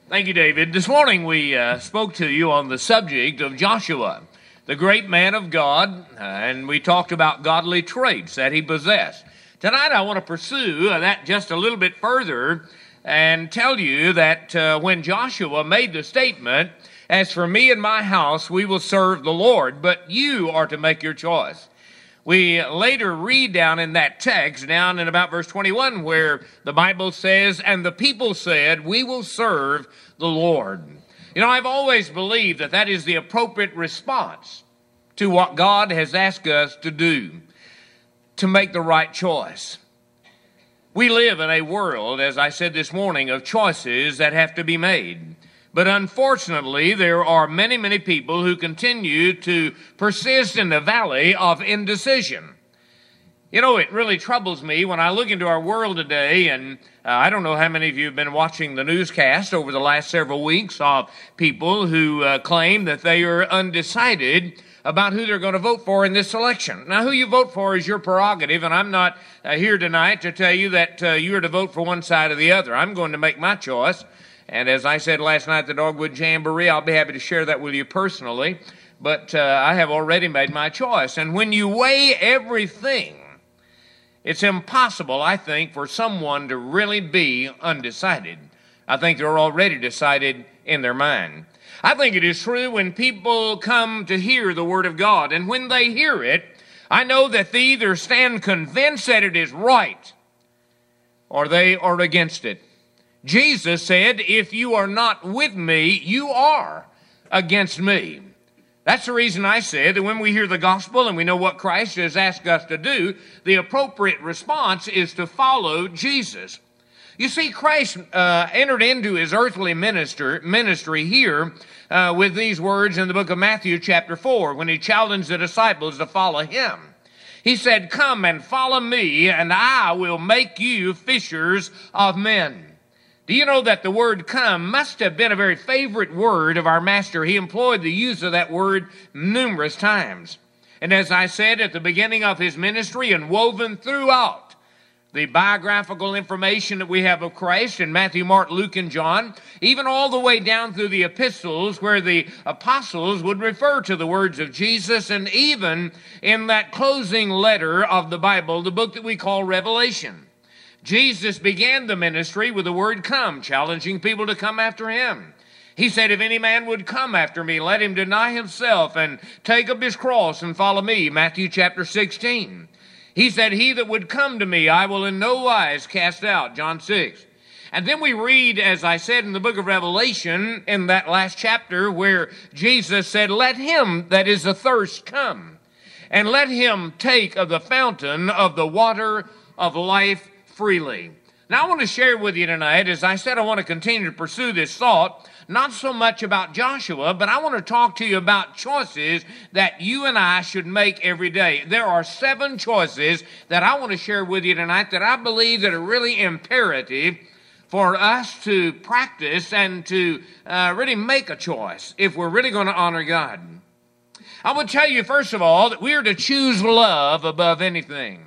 Thank you, David. This morning we spoke to you on the subject of Joshua, the great man of God, and we talked about godly traits that he possessed. Tonight I want to pursue that just a little bit further and tell you that when Joshua made the statement, "As for me and my house, we will serve the Lord," but you are to make your choice. We later read down in that text, down in about verse 21, where the Bible says, "And the people said, we will serve the Lord." You know, I've always believed that that is the appropriate response to what God has asked us to do, to make the right choice. We live in a world, as I said this morning, of choices that have to be made. But unfortunately, there are many, many people who continue to persist in the valley of indecision. You know, it really troubles me when I look into our world today, and I don't know how many of you have been watching the newscast over the last several weeks of people who claim that they are undecided about who they're going to vote for in this election. Now, who you vote for is your prerogative, and I'm not here tonight to tell you that you are to vote for one side or the other. I'm going to make my choice. And as I said last night at the Dogwood Jamboree, I'll be happy to share that with you personally. But I have already made my choice. And when you weigh everything, it's impossible, I think, for someone to really be undecided. I think they're already decided in their mind. I think it is true when people come to hear the Word of God. And when they hear it, I know that they either stand convinced that it is right or they are against it. Jesus said, "If you are not with me, you are against me." That's the reason I said that when we hear the gospel and we know what Christ has asked us to do, the appropriate response is to follow Jesus. You see, Christ entered into his earthly ministry here with these words in the book of Matthew chapter 4 when he challenged the disciples to follow him. He said, "Come and follow me, and I will make you fishers of men." Do you know that the word "come" must have been a very favorite word of our Master? He employed the use of that word numerous times. And as I said at the beginning of his ministry and woven throughout the biographical information that we have of Christ in Matthew, Mark, Luke, and John, even all the way down through the epistles where the apostles would refer to the words of Jesus, and even in that closing letter of the Bible, the book that we call Revelation. Jesus began the ministry with the word "come," challenging people to come after him. He said, "If any man would come after me, let him deny himself and take up his cross and follow me," Matthew chapter 16. He said, "He that would come to me, I will in no wise cast out," John 6. And then we read, as I said in the book of Revelation, in that last chapter, where Jesus said, "Let him that is athirst come, and let him take of the fountain of the water of life freely." Now, I want to share with you tonight, as I said, I want to continue to pursue this thought, not so much about Joshua, but I want to talk to you about choices that you and I should make every day. There are 7 choices that I want to share with you tonight that I believe that are really imperative for us to practice and to really make a choice if we're really going to honor God. I will tell you, first of all, that we are to choose love above anything.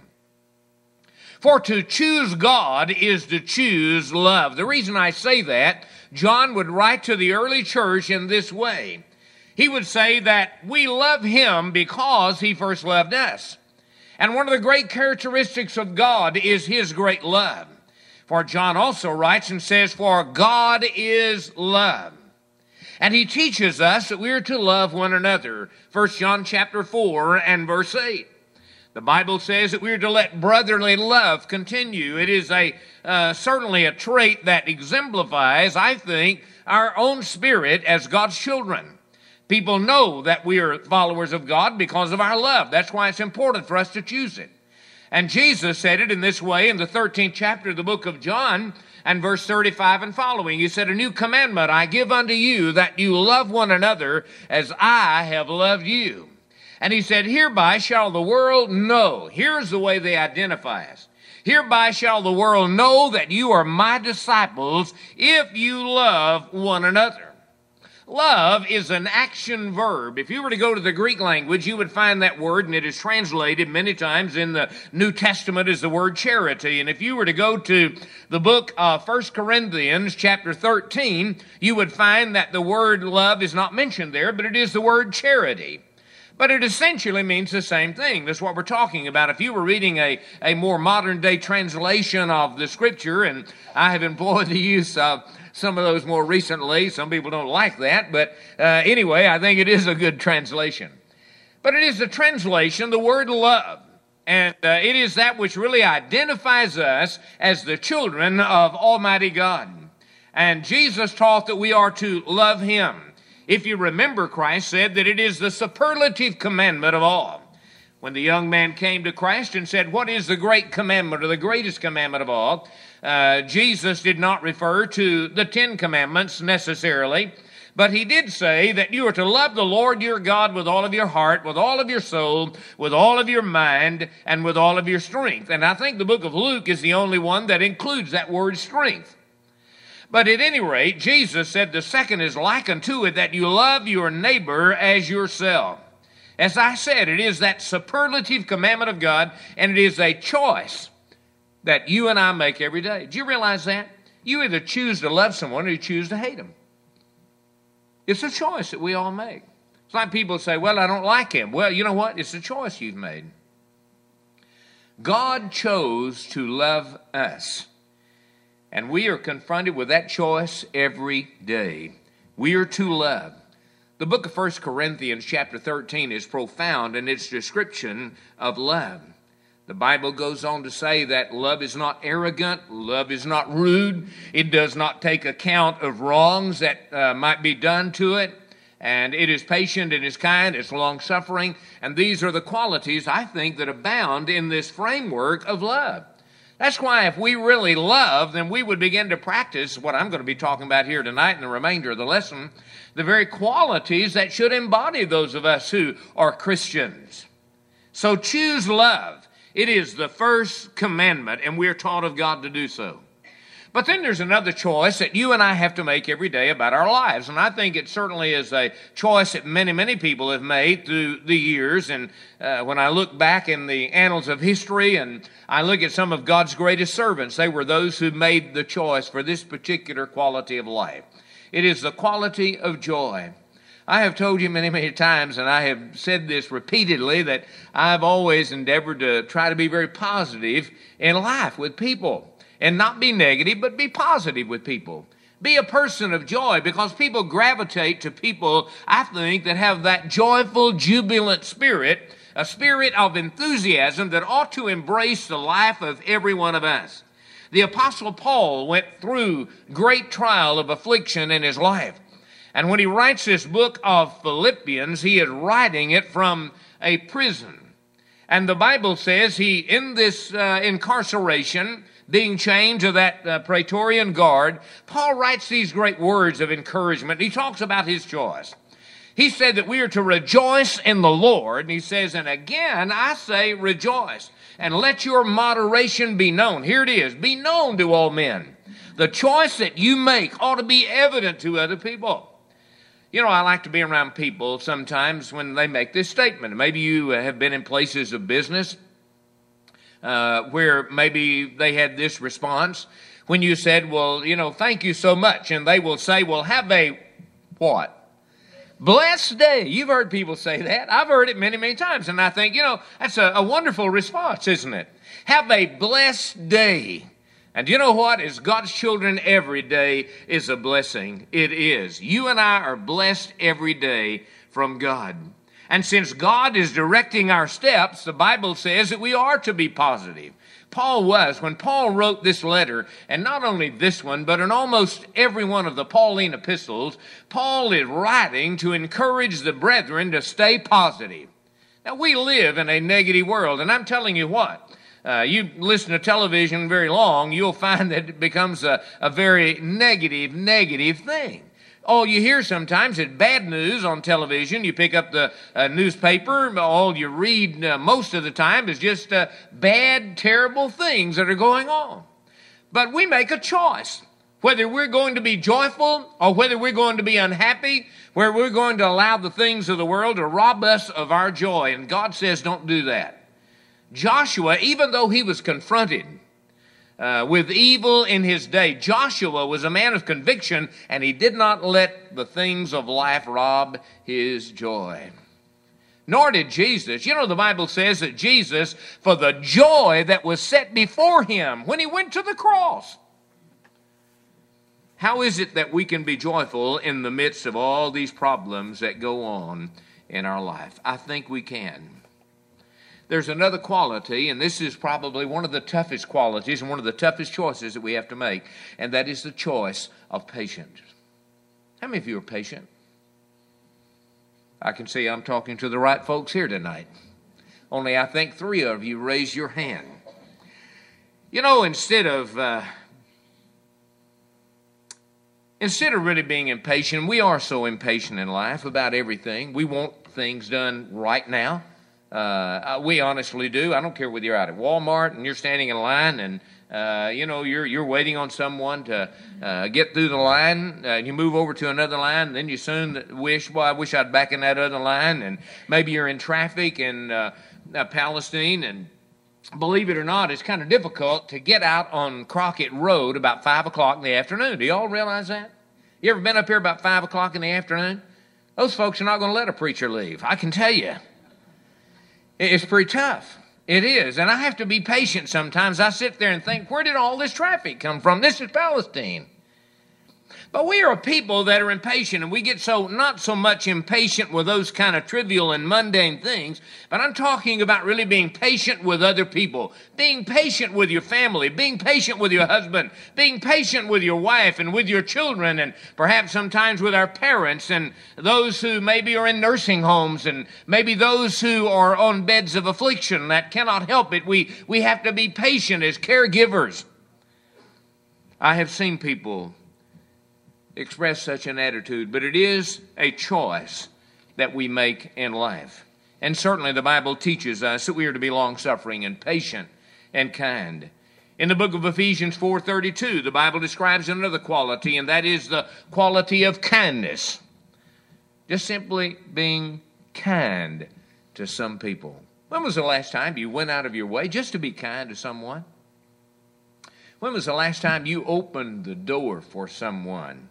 For to choose God is to choose love. The reason I say that, John would write to the early church in this way. He would say that we love him because he first loved us. And one of the great characteristics of God is his great love. For John also writes and says, "For God is love." And he teaches us that we are to love one another. 1 John chapter 4 and verse 8. The Bible says that we are to let brotherly love continue. It is certainly a trait that exemplifies, I think, our own spirit as God's children. People know that we are followers of God because of our love. That's why it's important for us to choose it. And Jesus said it in this way in the 13th chapter of the book of John and verse 35 and following. He said, "A new commandment I give unto you, that you love one another as I have loved you." And he said, "Hereby shall the world know." Here's the way they identify us. "Hereby shall the world know that you are my disciples if you love one another." Love is an action verb. If you were to go to the Greek language, you would find that word, and it is translated many times in the New Testament as the word charity. And if you were to go to the book of 1 Corinthians chapter 13, you would find that the word love is not mentioned there, but it is the word charity. But it essentially means the same thing. That's what we're talking about. If you were reading a more modern-day translation of the Scripture, and I have employed the use of some of those more recently. Some people don't like that, but anyway, I think it is a good translation. But it is the translation, the word love, and it is that which really identifies us as the children of Almighty God. And Jesus taught that we are to love Him. If you remember, Christ said that it is the superlative commandment of all. When the young man came to Christ and said, "What is the great commandment or the greatest commandment of all?" Jesus did not refer to the 10 Commandments necessarily, but He did say that you are to love the Lord your God with all of your heart, with all of your soul, with all of your mind, and with all of your strength. And I think the book of Luke is the only one that includes that word strength. But at any rate, Jesus said the second is like unto it, that you love your neighbor as yourself. As I said, it is that superlative commandment of God, and it is a choice that you and I make every day. Do you realize that? You either choose to love someone or you choose to hate them. It's a choice that we all make. It's like people say, "Well, I don't like him." Well, you know what? It's a choice you've made. God chose to love us, and we are confronted with that choice every day. We are to love. The book of 1 Corinthians chapter 13 is profound in its description of love. The Bible goes on to say that love is not arrogant, love is not rude, it does not take account of wrongs that might be done to it, and it is patient, it is kind, it's long-suffering, and these are the qualities, I think, that abound in this framework of love. That's why if we really love, then we would begin to practice what I'm going to be talking about here tonight in the remainder of the lesson, the very qualities that should embody those of us who are Christians. So choose love. It is the first commandment, and we're taught of God to do so. But then there's another choice that you and I have to make every day about our lives. And I think it certainly is a choice that many, many people have made through the years. And when I look back in the annals of history and I look at some of God's greatest servants, they were those who made the choice for this particular quality of life. It is the quality of joy. I have told you many, many times, and I have said this repeatedly, that I've always endeavored to try to be very positive in life with people. And not be negative, but be positive with people. Be a person of joy, because people gravitate to people, I think, that have that joyful, jubilant spirit, a spirit of enthusiasm that ought to embrace the life of every one of us. The Apostle Paul went through great trial of affliction in his life. And when he writes this book of Philippians, he is writing it from a prison. And the Bible says he, in this incarceration, being chained to that Praetorian guard, Paul writes these great words of encouragement. He talks about his choice. He said that we are to rejoice in the Lord. And he says, and again, I say rejoice. And let your moderation be known. Here it is. Be known to all men. The choice that you make ought to be evident to other people. You know, I like to be around people sometimes when they make this statement. Maybe you have been in places of business where maybe they had this response when you said, well, you know, thank you so much. And they will say, well, have a what? Blessed day. You've heard people say that. I've heard it many, many times. And I think, you know, that's a wonderful response, isn't it? Have a blessed day. And you know what? As God's children, every day is a blessing. It is. You and I are blessed every day from God. And since God is directing our steps, the Bible says that we are to be positive. Paul was. When Paul wrote this letter, and not only this one, but in almost every one of the Pauline epistles, Paul is writing to encourage the brethren to stay positive. Now, we live in a negative world, and I'm telling you what, you listen to television very long, you'll find that it becomes a very negative thing. All you hear sometimes is bad news on television. You pick up the newspaper, all you read most of the time is just bad, terrible things that are going on. But we make a choice. Whether we're going to be joyful or whether we're going to be unhappy, where we're going to allow the things of the world to rob us of our joy. And God says, don't do that. Joshua, even though he was confronted with evil in his day, Joshua was a man of conviction, and he did not let the things of life rob his joy. Nor did Jesus. You know, the Bible says that Jesus, for the joy that was set before him when he went to the cross. How is it that we can be joyful in the midst of all these problems that go on in our life? I think we can. There's another quality, and this is probably one of the toughest qualities and one of the toughest choices that we have to make, and that is the choice of patience. How many of you are patient? I can see I'm talking to the right folks here tonight. Only I think 3 of you raised your hand. You know, instead of really being impatient, we are so impatient in life about everything. We want things done right now. We honestly do. I don't care whether you're out at Walmart and you're standing in line and you're waiting on someone to get through the line. You move over to another line, and then you soon wish, well, I wish I'd back in that other line. And maybe you're in traffic in Palestine, and believe it or not, it's kind of difficult to get out on Crockett Road about 5 o'clock in the afternoon. Do you all realize that? You ever been up here about 5 o'clock in the afternoon? Those folks are not going to let a preacher leave. I can tell you. It's pretty tough. It is. And I have to be patient sometimes. I sit there and think, where did all this traffic come from? This is Palestine. But we are a people that are impatient, and we get not so much impatient with those kind of trivial and mundane things, but I'm talking about really being patient with other people, being patient with your family, being patient with your husband, being patient with your wife and with your children, and perhaps sometimes with our parents and those who maybe are in nursing homes and maybe those who are on beds of affliction that cannot help it. We have to be patient as caregivers. I have seen people express such an attitude, but it is a choice that we make in life. And certainly the Bible teaches us that we are to be long-suffering and patient and kind. In the book of Ephesians 4:32, the Bible describes another quality, and that is the quality of kindness. Just simply being kind to some people. When was the last time you went out of your way just to be kind to someone? When was the last time you opened the door for someone?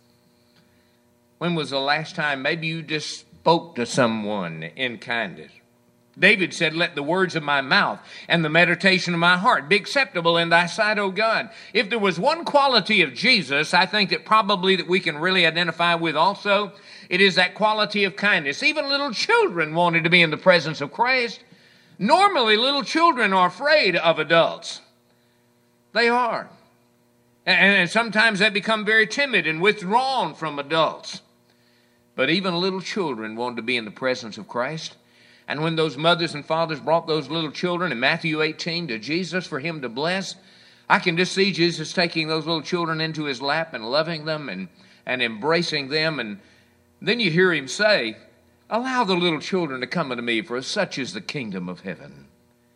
When was the last time maybe you just spoke to someone in kindness? David said, let the words of my mouth and the meditation of my heart be acceptable in thy sight, O God. If there was one quality of Jesus, I think that probably that we can really identify with also, it is that quality of kindness. Even little children wanted to be in the presence of Christ. Normally, little children are afraid of adults. They are. And sometimes they become very timid and withdrawn from adults. But even little children wanted to be in the presence of Christ. And when those mothers and fathers brought those little children in Matthew 18 to Jesus for him to bless, I can just see Jesus taking those little children into his lap and loving them and embracing them. And then you hear him say, allow the little children to come unto me, for such is the kingdom of heaven.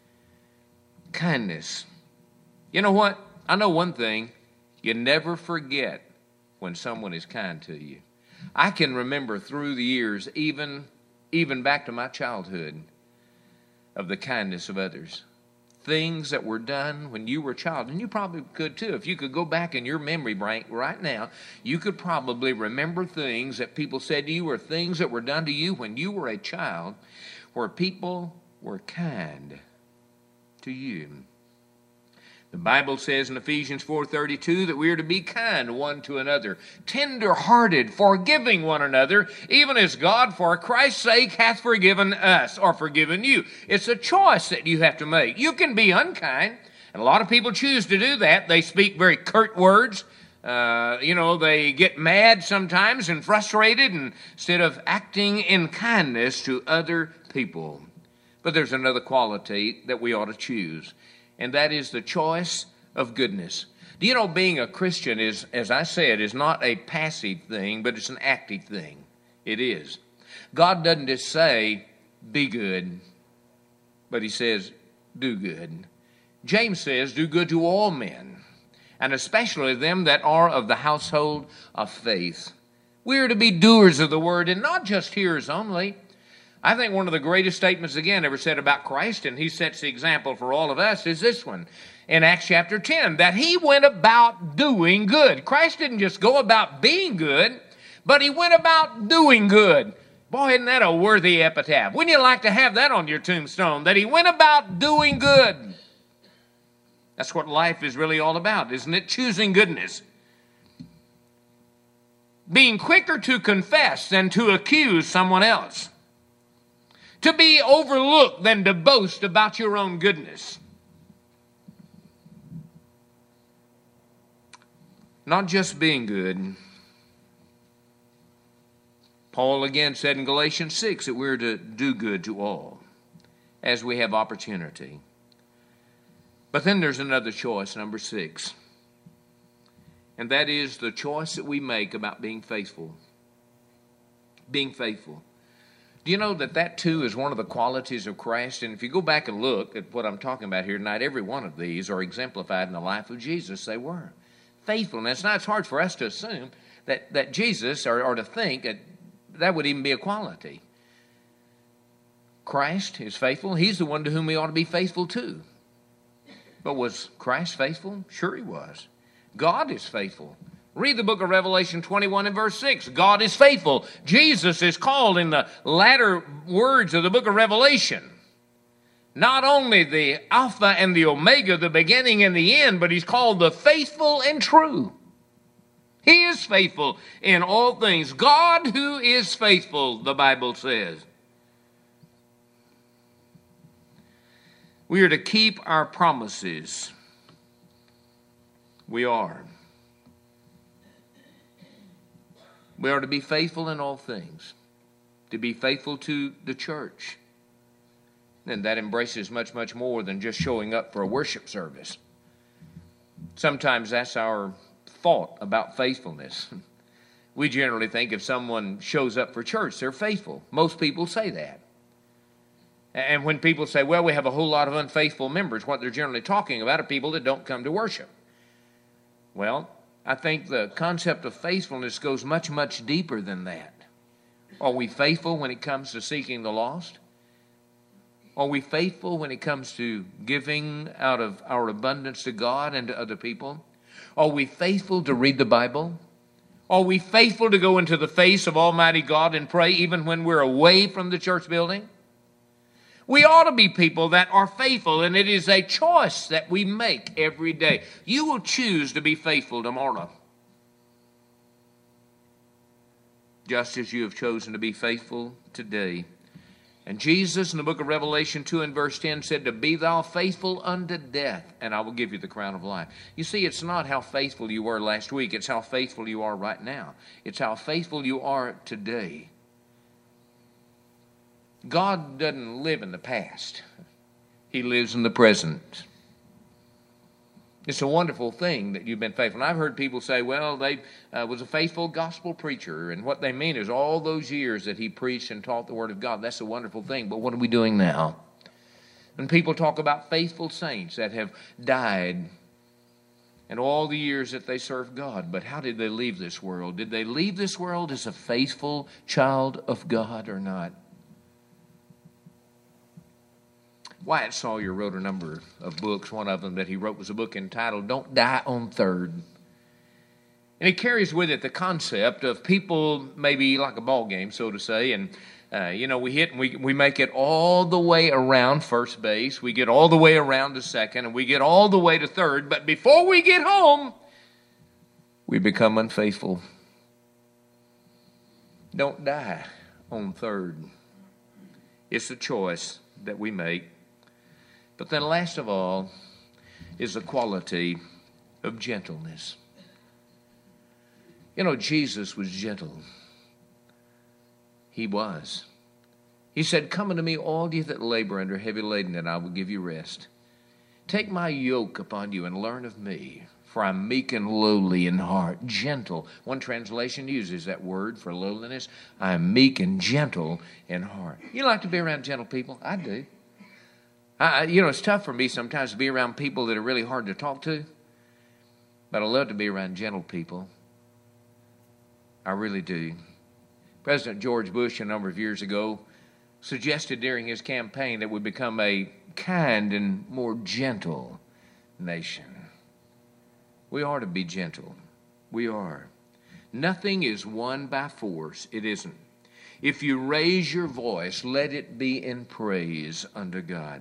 Kindness. You know what? I know one thing. You never forget when someone is kind to you. I can remember through the years, even back to my childhood, of the kindness of others. Things that were done when you were a child, and you probably could too. If you could go back in your memory bank right now, you could probably remember things that people said to you or things that were done to you when you were a child where people were kind to you. The Bible says in Ephesians 4:32 that we are to be kind one to another, tender-hearted, forgiving one another, even as God for Christ's sake hath forgiven us, or forgiven you. It's a choice that you have to make. You can be unkind, and a lot of people choose to do that. They speak very curt words. They get mad sometimes and frustrated instead of acting in kindness to other people. But there's another quality that we ought to choose, and that is the choice of goodness. Do you know being a Christian is, as I said, is not a passive thing, but it's an active thing. It is. God doesn't just say, be good, but he says, do good. James says, do good to all men. and especially them that are of the household of faith. We are to be doers of the word and not just hearers only. I think one of the greatest statements, again, ever said about Christ, and he sets the example for all of us, is this one in Acts chapter 10, that he went about doing good. Christ didn't just go about being good, but he went about doing good. Boy, isn't that a worthy epitaph? Wouldn't you like to have that on your tombstone, that he went about doing good? That's what life is really all about, isn't it? Choosing goodness. Being quicker to confess than to accuse someone else. To be overlooked than to boast about your own goodness. Not just being good. Paul again said in Galatians 6 that we're to do good to all as we have opportunity. But then there's another choice, number 6. And that is the choice that we make about being faithful. Being faithful. Do you know that that too is one of the qualities of Christ? And if you go back and look at what I'm talking about here tonight, every one of these are exemplified in the life of Jesus. They were. Faithfulness. Now, it's hard for us to assume that Jesus, or to think that would even be a quality. Christ is faithful. He's the one to whom we ought to be faithful to. But was Christ faithful? Sure he was. God is faithful. Read the book of Revelation 21 and verse 6. God is faithful. Jesus is called in the latter words of the book of Revelation not only the Alpha and the Omega, the beginning and the end, but he's called the faithful and true. He is faithful in all things. God who is faithful, the Bible says. We are to keep our promises. We are. We are to be faithful in all things. To be faithful to the church. And that embraces much, much more than just showing up for a worship service. Sometimes that's our thought about faithfulness. We generally think if someone shows up for church, they're faithful. Most people say that. And when people say, well, we have a whole lot of unfaithful members, what they're generally talking about are people that don't come to worship. Well, I think the concept of faithfulness goes much, much deeper than that. Are we faithful when it comes to seeking the lost? Are we faithful when it comes to giving out of our abundance to God and to other people? Are we faithful to read the Bible? Are we faithful to go into the face of Almighty God and pray even when we're away from the church building? We ought to be people that are faithful, and it is a choice that we make every day. You will choose to be faithful tomorrow, just as you have chosen to be faithful today. And Jesus in the book of Revelation 2 and verse 10 said, to be thou faithful unto death, and I will give you the crown of life. You see, it's not how faithful you were last week. It's how faithful you are right now. It's how faithful you are today. God doesn't live in the past. He lives in the present. It's a wonderful thing that you've been faithful. And I've heard people say, well, they was a faithful gospel preacher. And what they mean is all those years that he preached and taught the Word of God. That's a wonderful thing. But what are we doing now? And people talk about faithful saints that have died and all the years that they served God. But how did they leave this world? Did they leave this world as a faithful child of God or not? Wyatt Sawyer wrote a number of books. One of them that he wrote was a book entitled Don't Die on Third. And it carries with it the concept of people maybe like a ball game, so to say, and we hit and we make it all the way around first base. We get all the way around to second, and we get all the way to third. But before we get home, we become unfaithful. Don't die on third. It's a choice that we make. But then last of all is the quality of gentleness. You know, Jesus was gentle. He was. He said, come unto me, all ye that labor and are heavy laden, and I will give you rest. Take my yoke upon you and learn of me, for I'm meek and lowly in heart, gentle. One translation uses that word for lowliness. I am meek and gentle in heart. You like to be around gentle people? I do. It's tough for me sometimes to be around people that are really hard to talk to. But I love to be around gentle people. I really do. President George Bush, a number of years ago, suggested during his campaign that we become a kind and more gentle nation. We are to be gentle. We are. Nothing is won by force. It isn't. If you raise your voice, let it be in praise unto God.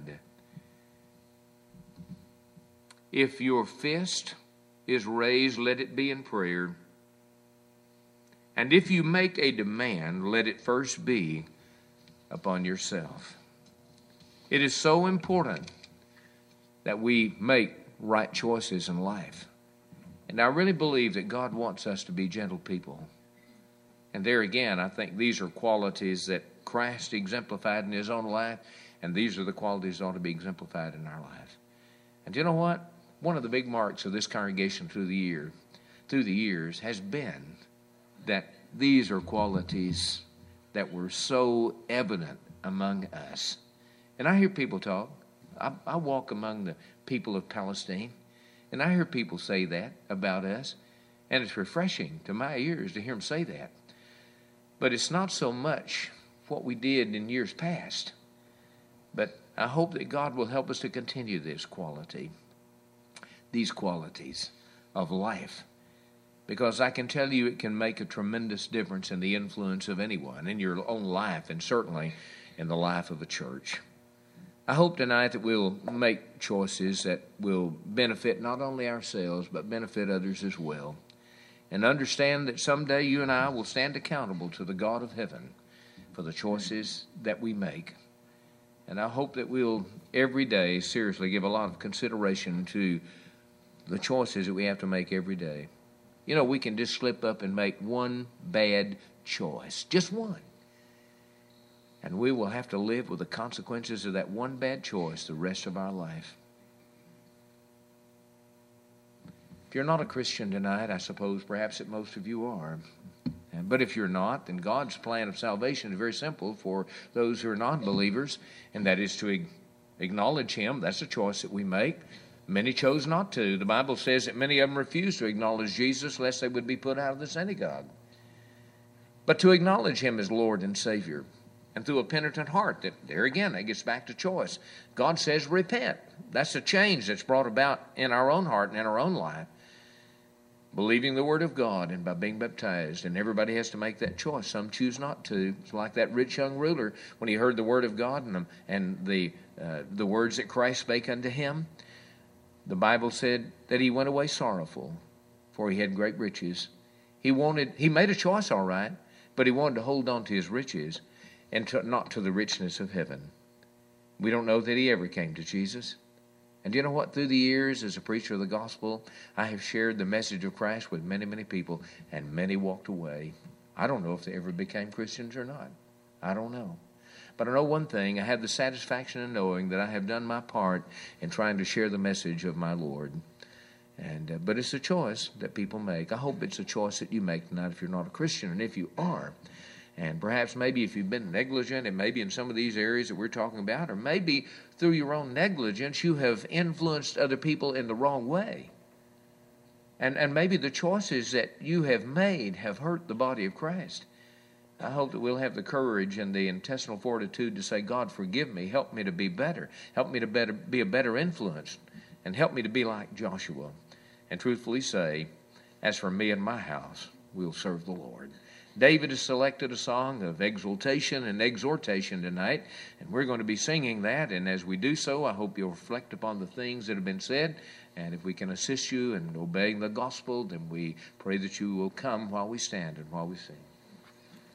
If your fist is raised, let it be in prayer. And if you make a demand, let it first be upon yourself. It is so important that we make right choices in life. And I really believe that God wants us to be gentle people. And there again, I think these are qualities that Christ exemplified in his own life, and these are the qualities that ought to be exemplified in our life. And you know what? One of the big marks of this congregation through the years has been that these are qualities that were so evident among us. And I hear people talk. I walk among the people of Palestine, and I hear people say that about us, and it's refreshing to my ears to hear them say that. But it's not so much what we did in years past, but I hope that God will help us to continue these qualities of life, because I can tell you it can make a tremendous difference in the influence of anyone in your own life, and certainly in the life of a church. I hope tonight that we'll make choices that will benefit not only ourselves, but benefit others as well. And understand that someday you and I will stand accountable to the God of heaven for the choices that we make. And I hope that we'll every day seriously give a lot of consideration to the choices that we have to make every day. You know, we can just slip up and make one bad choice, just one. And we will have to live with the consequences of that one bad choice the rest of our life. If you're not a Christian tonight, I suppose perhaps that most of you are. But if you're not, then God's plan of salvation is very simple for those who are non-believers, and that is to acknowledge him. That's a choice that we make. Many chose not to. The Bible says that many of them refused to acknowledge Jesus lest they would be put out of the synagogue. But to acknowledge him as Lord and Savior, and through a penitent heart, that there again, that gets back to choice. God says repent. That's a change that's brought about in our own heart and in our own life. Believing the Word of God and by being baptized. And everybody has to make that choice. Some choose not to. It's like that rich young ruler when he heard the Word of God and the words that Christ spake unto him. The Bible said that he went away sorrowful, for he had great riches. He made a choice, all right, but he wanted to hold on to his riches and not to the richness of heaven. We don't know that he ever came to Jesus. And you know what? Through the years, as a preacher of the gospel, I have shared the message of Christ with many, many people, and many walked away. I don't know if they ever became Christians or not. I don't know. But I know one thing. I have the satisfaction in knowing that I have done my part in trying to share the message of my Lord. But it's a choice that people make. I hope it's a choice that you make tonight if you're not a Christian. And if you are, and perhaps maybe if you've been negligent, and maybe in some of these areas that we're talking about, or maybe through your own negligence you have influenced other people in the wrong way. And maybe the choices that you have made have hurt the body of Christ. I hope that we'll have the courage and the intestinal fortitude to say, God, forgive me, help me to be better, help me to be a better influence, and help me to be like Joshua, and truthfully say, as for me and my house, we'll serve the Lord. David has selected a song of exaltation and exhortation tonight, and we're going to be singing that, and as we do so, I hope you'll reflect upon the things that have been said, and if we can assist you in obeying the gospel, then we pray that you will come while we stand and while we sing.